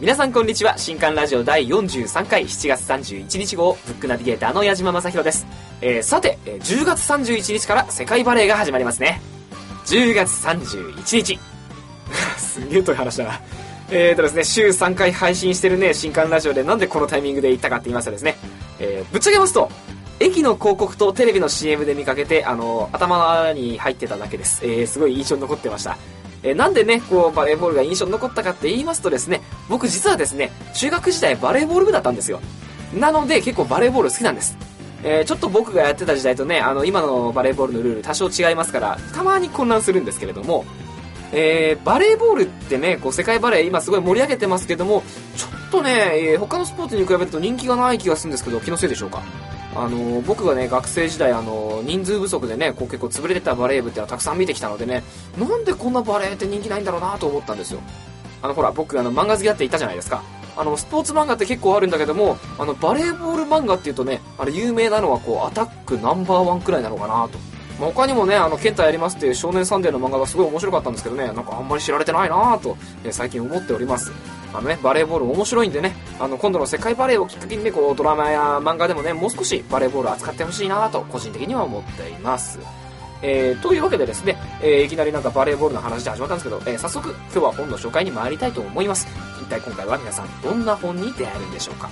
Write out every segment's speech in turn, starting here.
皆さんこんにちは。新刊ラジオ第43回7月31日号ブックナビゲーターの矢島正弘です。さて、10月31日から世界バレーが始まりますね。10月31日すんげえ遠い話だな。ですね、週3回配信してるね、新刊ラジオでなんでこのタイミングで言ったかって言いますとですね、ぶっちゃけますと、駅の広告とテレビの CM で見かけて、頭に入ってただけです。すごい印象に残ってました。なんでね、バレーボールが印象に残ったかって言いますとですね、僕実はですね、中学時代バレーボール部だったんですよ。なので結構バレーボール好きなんです。ちょっと僕がやってた時代とね、今のバレーボールのルール多少違いますから、たまに混乱するんですけれども、バレーボールってね、世界バレー今すごい盛り上げてますけども、ちょっとね、他のスポーツに比べると人気がない気がするんですけど、気のせいでしょうか。僕がね、学生時代人数不足でね、結構潰れてたバレー部ってのはたくさん見てきたのでね、なんでこんなバレーって人気ないんだろうなと思ったんですよ。ほら、僕漫画好きだって言ったじゃないですか。スポーツ漫画って結構あるんだけども、バレーボール漫画っていうとね、有名なのはアタックナンバーワンくらいなのかなと。他にもね、ケンタやりますっていう少年サンデーの漫画がすごい面白かったんですけどね、なんかあんまり知られてないなと、最近思っております。バレーボール面白いんでね、今度の世界バレーをきっかけにね、ドラマや漫画でもね、もう少しバレーボールを扱ってほしいなと、個人的には思っています。というわけでですね、いきなりなんかバレーボールの話で始まったんですけど、早速今日は本の紹介に参りたいと思います。一体今回は皆さんどんな本に出会えるんでしょうか。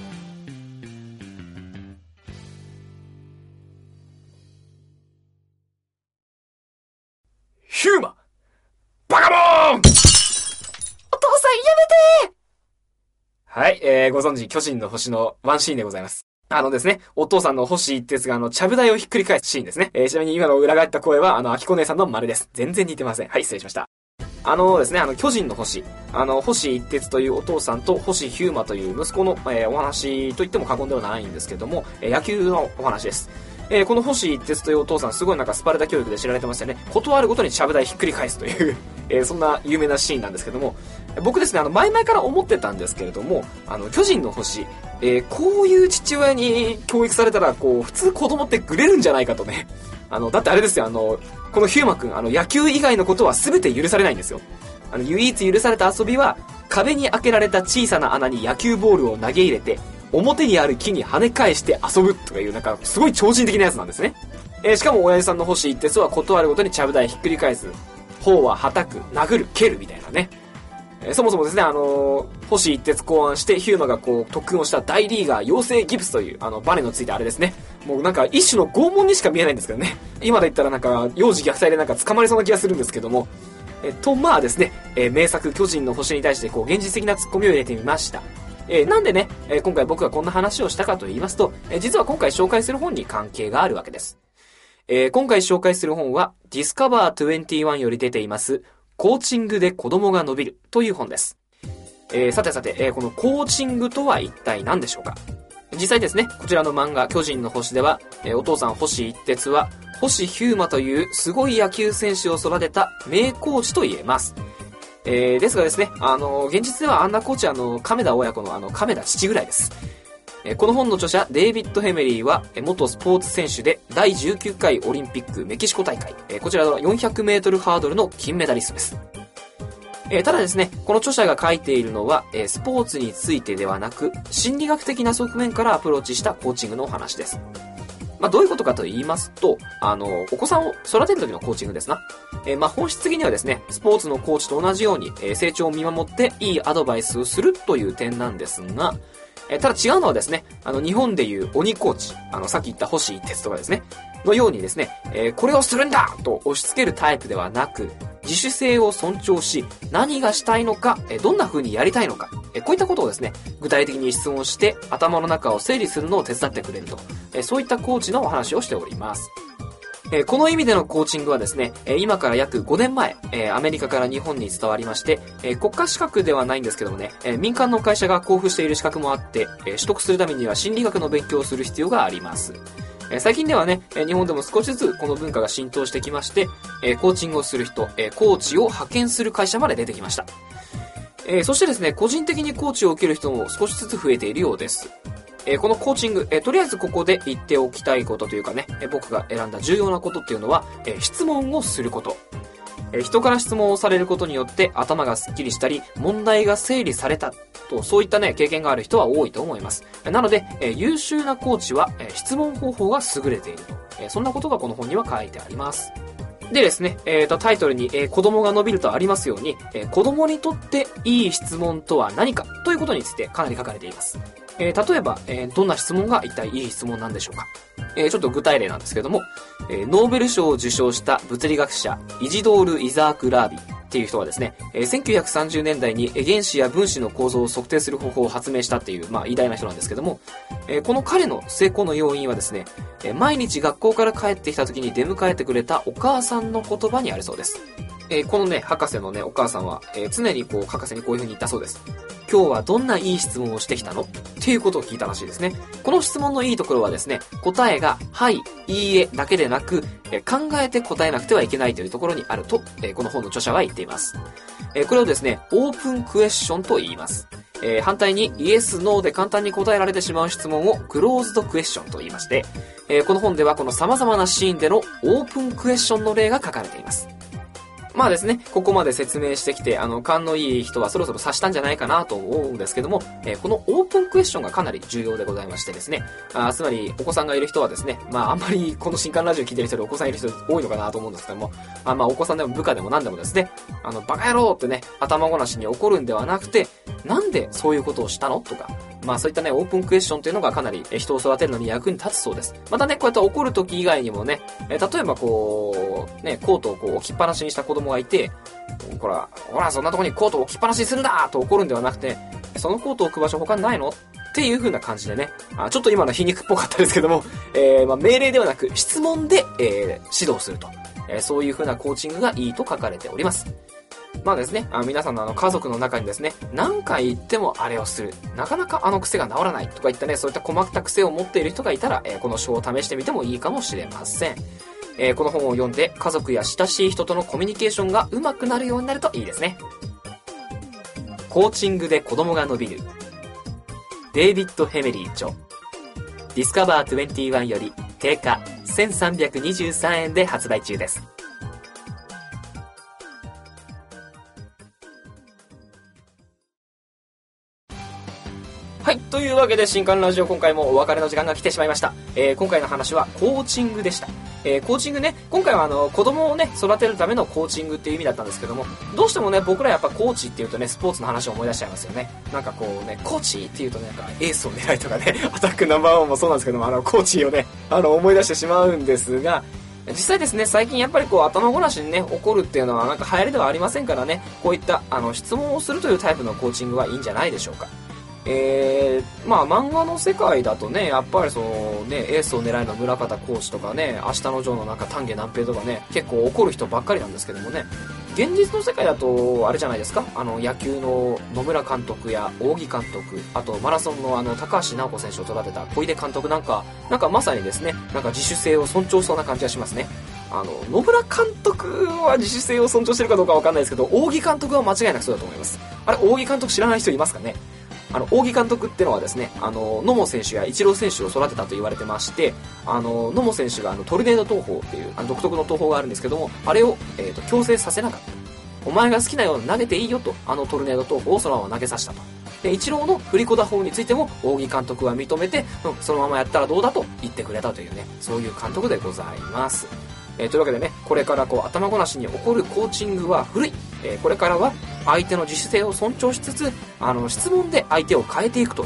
ヒューマバカモーン、お父さんやめて。はい、ご存知巨人の星のワンシーンでございます。ですね、お父さんの星一徹がちゃぶ台をひっくり返すシーンですね。ちなみに今の裏返った声はあきこ姉さんの丸です。全然似てません。はい、失礼しました。ですね、巨人の星。星一徹というお父さんと星ヒューマという息子の、お話と言っても過言ではないんですけども、野球のお話です。この星一徹というお父さん、すごいなんかスパルタ教育で知られてましたよね。ことあるごとにちゃぶ台ひっくり返すというそんな有名なシーンなんですけども、僕ですね、前々から思ってたんですけれども、巨人の星、こういう父親に教育されたら、普通子供ってグレるんじゃないかとね。だってあれですよ、このヒューマくん、野球以外のことは全て許されないんですよ。唯一許された遊びは、壁に開けられた小さな穴に野球ボールを投げ入れて、表にある木に跳ね返して遊ぶとかいう、なんか、すごい超人的なやつなんですね。しかも親父さんの星一徹はことあるごとにちゃぶ台ひっくり返す。頬は叩く、殴る、蹴るみたいなね。そもそもですね、星一徹考案してヒューマが特訓をした大リーガー養成ギプスというバネのついたあれですね。もうなんか一種の拷問にしか見えないんですけどね。今で言ったらなんか幼児虐待でなんか捕まりそうな気がするんですけども。まあですね、名作巨人の星に対して現実的なツッコミを入れてみました。なんでね、今回僕がこんな話をしたかと言いますと、実は今回紹介する本に関係があるわけです。今回紹介する本はディスカバー21より出ていますコーチングで子供が伸びるという本です。さて、このコーチングとは一体何でしょうか。実際ですね、こちらの漫画巨人の星では、お父さん星一徹は星ヒューマというすごい野球選手を育てた名コーチと言えます。ですがですね、現実ではあんなコーチは亀田親子の亀田父ぐらいです。この本の著者デイビッド・ヘメリーは元スポーツ選手で第19回オリンピックメキシコ大会、こちらの400メートルハードルの金メダリストです。ただですね、この著者が書いているのはスポーツについてではなく心理学的な側面からアプローチしたコーチングのお話です。どういうことかと言いますと、お子さんを育てる時のコーチングですな。本質的にはですね、スポーツのコーチと同じように、成長を見守っていいアドバイスをするという点なんですが、ただ違うのはですね、日本でいう鬼コーチ、さっき言った星一徹とかですね、のようにですね、これをするんだと押し付けるタイプではなく、自主性を尊重し、何がしたいのか、どんな風にやりたいのか、こういったことをですね、具体的に質問して頭の中を整理するのを手伝ってくれると、そういったコーチのお話をしております。この意味でのコーチングはですね、今から約5年前、アメリカから日本に伝わりまして、国家資格ではないんですけどもね、民間の会社が交付している資格もあって、取得するためには心理学の勉強をする必要があります。最近ではね、日本でも少しずつこの文化が浸透してきまして、コーチングをする人、コーチを派遣する会社まで出てきました。そしてですね、個人的にコーチを受ける人も少しずつ増えているようです。このコーチング、とりあえずここで言っておきたいことというかね、僕が選んだ重要なことっていうのは、質問をすること。人から質問をされることによって頭がスッキリしたり、問題が整理されたと、そういったね、経験がある人は多いと思います。なので、優秀なコーチは、質問方法が優れていると。そんなことがこの本には書いてあります。でですね、タイトルに、子供が伸びるとありますように、子供にとっていい質問とは何かということについてかなり書かれています。例えば、どんな質問が一体いい質問なんでしょうか。ちょっと具体例なんですけども、ノーベル賞を受賞した物理学者イジドール・イザーク・ラービっていう人はですね、1930年代に原子や分子の構造を測定する方法を発明したっていう、偉大な人なんですけども、この彼の成功の要因はですね、毎日学校から帰ってきた時に出迎えてくれたお母さんの言葉にあるそうです。このね、博士のね、お母さんは、常に博士にこういう風に言ったそうです。今日はどんないい質問をしてきたのっていうことを聞いたらしいですね。この質問のいいところはですね、答えが、はい、いいえだけでなく、考えて答えなくてはいけないというところにあると、この本の著者は言っています。これをですね、オープンクエスチョンと言います。反対にイエス・ノーで簡単に答えられてしまう質問をクローズドクエスチョンと言いまして、この本ではこの様々なシーンでのオープンクエスチョンの例が書かれています。ですね、ここまで説明してきて、勘のいい人はそろそろ察したんじゃないかなと思うんですけども、このオープンクエスチョンがかなり重要でございましてですね、つまりお子さんがいる人はですね、あんまりこの新刊ラジオ聞いてる人でお子さんいる人多いのかなと思うんですけども、お子さんでも部下でも何でもですね、バカ野郎ってね、頭ごなしに怒るんではなくて、なんでそういうことをしたのとか、そういったね、オープンクエスチョンというのがかなり人を育てるのに役に立つそうです。またね、こうやって怒るとき以外にもね、例えばこう、ね、コートを置きっぱなしにした子供がいて、ほら、そんなとこにコートを置きっぱなしにするんだと怒るんではなくて、そのコートを置く場所他にないのっていう風な感じでね、ちょっと今の皮肉っぽかったですけども、命令ではなく質問で、指導すると。そういう風なコーチングがいいと書かれております。ですね、皆さんの家族の中にですね、何回言ってもあれをする。なかなか癖が治らないとかいったね、そういった困った癖を持っている人がいたら、この書を試してみてもいいかもしれません。この本を読んで家族や親しい人とのコミュニケーションが上手くなるようになるといいですね。コーチングで子供が伸びる。デイビッド・ヘメリー著。ディスカバー21より定価1323円で発売中です。はい。というわけで、新刊ラジオ今回もお別れの時間が来てしまいました。今回の話はコーチングでした。コーチングね、今回は子供をね、育てるためのコーチングっていう意味だったんですけども、どうしてもね、僕らやっぱコーチっていうとね、スポーツの話を思い出しちゃいますよね。なんかこうね、コーチっていうとね、なんかエースを狙いとかね、アタックナンバーワンもそうなんですけども、コーチをね、思い出してしまうんですが、実際ですね、最近やっぱりこう頭ごなしにね、怒るっていうのはなんか流行りではありませんからね、こういった質問をするというタイプのコーチングはいいんじゃないでしょうか。漫画の世界だとね、やっぱりそのね、エースを狙いの村方コーチとかね、明日のジョーのなんか丹下南平とかね、結構怒る人ばっかりなんですけどもね、現実の世界だと、あれじゃないですか、野球の野村監督や扇監督、あとマラソンの高橋直子選手を育てた小出監督なんかまさにですね、なんか自主性を尊重しそうな感じがしますね。野村監督は自主性を尊重してるかどうかわかんないですけど、扇監督は間違いなくそうだと思います。あれ、扇監督知らない人いますかね。扇監督ってのはですね、野茂選手やイチロー選手を育てたと言われてまして、野茂選手がトルネード投法っていう独特の投法があるんですけども、あれを、強制させなかった。お前が好きなように投げていいよと、トルネード投法をそのまま投げさせたと。で、イチローの振り子打法についても、扇監督は認めて、そのままやったらどうだと言ってくれたというね、そういう監督でございます。というわけでね、これから頭ごなしに起こるコーチングは古い。これからは相手の自主性を尊重しつつ、質問で相手を変えていくという、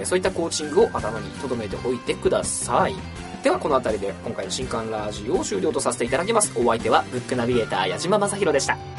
そういったコーチングを頭に留めておいてください。ではこの辺りで今回の新刊ラジオを終了とさせていただきます。お相手はブックナビゲーター矢島正宏でした。